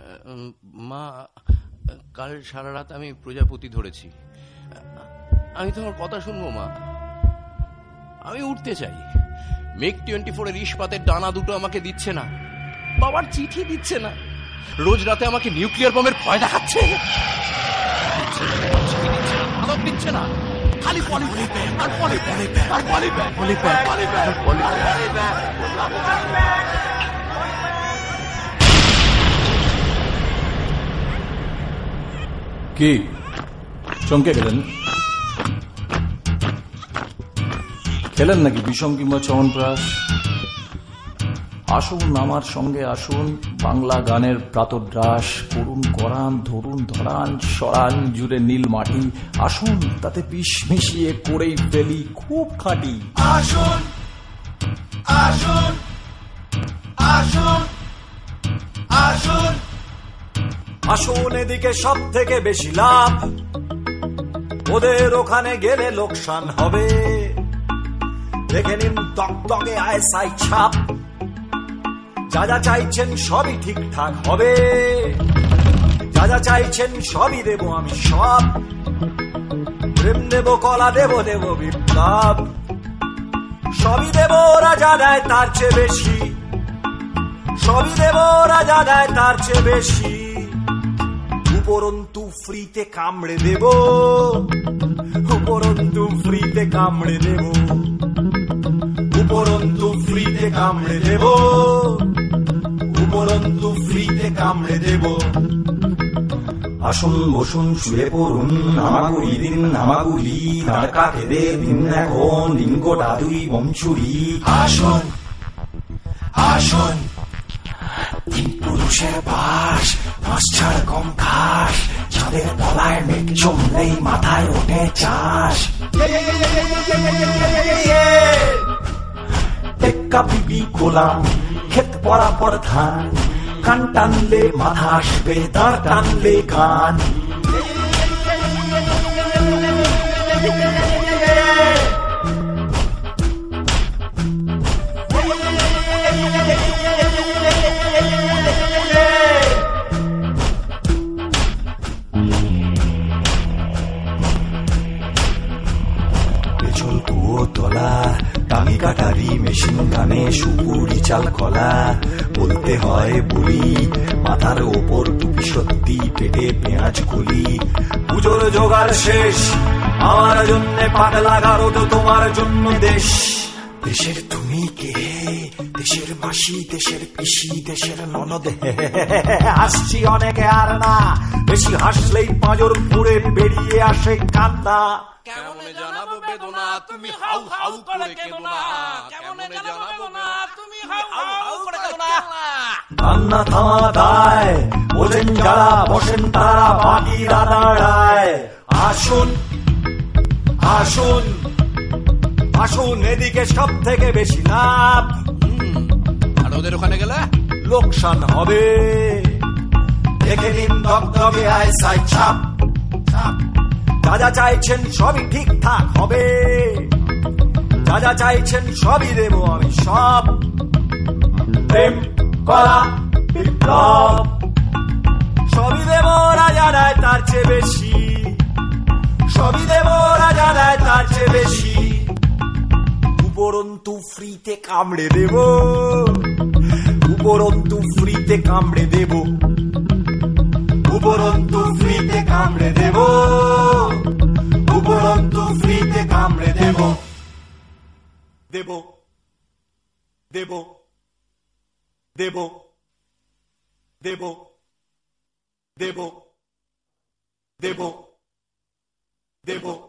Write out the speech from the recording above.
মা, কাল সারা রাত আমি প্রজাপতি ধরেছি। আমি তোমার কথা শুনবো মা। আমি উঠতে চাই। মেক 24 ইস্পাতের ডানা দুটো আমাকে দিচ্ছে না, বাবার চিঠি দিচ্ছে না, রোজ রাতে আমাকে নিউক্লিয়ার বোমের ভয় দেখাচ্ছে, আদর দিচ্ছে না, খালি পলিপ্যাক আর পলিপ্যাক আর পলিপ্যাক পলিপ্যাক পলিপ্যাক পলিপ্যাক। কি চমকে গেলেন? খেলেন নাকি বিষম কিংবা চমনপ্রাশ? আসুন আমার সঙ্গে আসুন, বাংলা গানের প্রাতরাশ করুন, করান, ধরুন, ধরান, সরান জুড়ে নীল মাটি। আসুন তাতে বিষ মিশিয়ে করেই ফেলি খুব খাঁটি। আসুন আসুন আসুন আসুন আসুন, এদিকে সব থেকে বেশি লাভ, ওদের ওখানে গেলে লোকসান হবে। দেখে নিন তকতকে আইএসআই ছাপ, যা যা চাইছেন সবই ঠিকঠাক হবে, যা যা চাইছেন সবই দেব আমি সব। প্রেম দেব, কলা দেব, দেব বিপ্লব, সবই দেব রাজা দেয় তার চেয়ে বেশি, সবই দেব রাজা দেয় তার চেয়ে বেশি। উপরন্তু ফ্রিতে কামড়ে দেব, উপরন্তু ফ্রিতে কামড়ে দেব, উপরন্তু ফ্রিতে কামড়ে দেব, উপরন্তু ফ্রিতে কামড়ে দেব। আসুন বসুন শুয়ে পড়ুন, আমাগুলি দিন আমাগুলি, দাঁড় কাকে দিন এখন দিন গোটা দুই বমছুরি। আসুন আসুন, তিন পুরুষের বাস, মাছ ছাড় কম খাস, চাঁদের তলায় মেঘ জমলেই মাথায় ওঠে চাষ। টেক্কা বিবি গোলাম, ক্ষেত বরাবর ধান, কান টানলে মাথা আসবে, দাঁড় টানলে গান। পেছল কুয়ো তলা, টাঙি কাটারি মেশিন গানে সুপুরি চাল কলা, বলতে হয় বলি মাথার ওপর টুপি সত্যি, পেটে পেঁয়াজ কলি। পুজোর জোগাড় শেষ, আমার জন্য পাগলা গারো তো তোমার জন্য দেশ। দেশের তুমি কে, দেশের মাসি, দেশের পিসি, দেশের ননদ। হাসছি অনেকে আর না, বেশি হাসলেই পাঁজর পুড়ে বেরিয়ে আসে কান্না। কেমনে জানাবো বেদনা তুমি হাউ হাউ করে কেঁদো না, কেমনে জানাবো বেদনা তুমি হাউ হাউ করে কেঁদো না। কান্না থামা দায়, বোঝেন যারা বসেন তারা বাকিরা দাঁড়ায়। আসুন আসুন আসুন, এদিকে সব থেকে বেশি লাভ, আর ওদের ওখানে গেলে লোকসান হবে। দেখে নিন দগদগে আইএসআই ছাপ, যা যা চাইছেন সবই ঠিকঠাক হবে, যা যা চাইছেন সবই দেব আমি সব। প্রেম করা বিপ্লব, সবই দেব রাজা দেয় তার চেয়ে বেশি, সবই দেব রাজা দেয় তার চেয়ে বেশি। উপরন্তু ফ্রিতে কামড়ে দেব, উপরন্তু ফ্রিতে কামড়ে দেব, উপরন্তু ফ্রিতে কামড়ে দেব, উপরন্তু ফ্রিতে কামড়ে দেব, দেব দেব দেব দেব দেব দেব দেব।